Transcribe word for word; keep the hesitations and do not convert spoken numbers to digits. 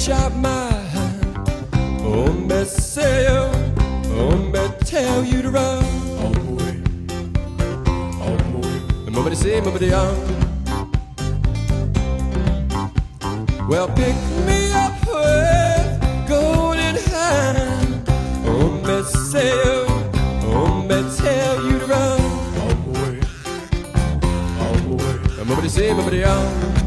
reach out my hand. Oh, me say you, oh, me tell you to run. On my way, on my way. Nobody say, nobody on. Well, pick me up with golden hand. Oh, me say you, oh, me tell you to run. On my way, on my way. Nobody say, nobody on.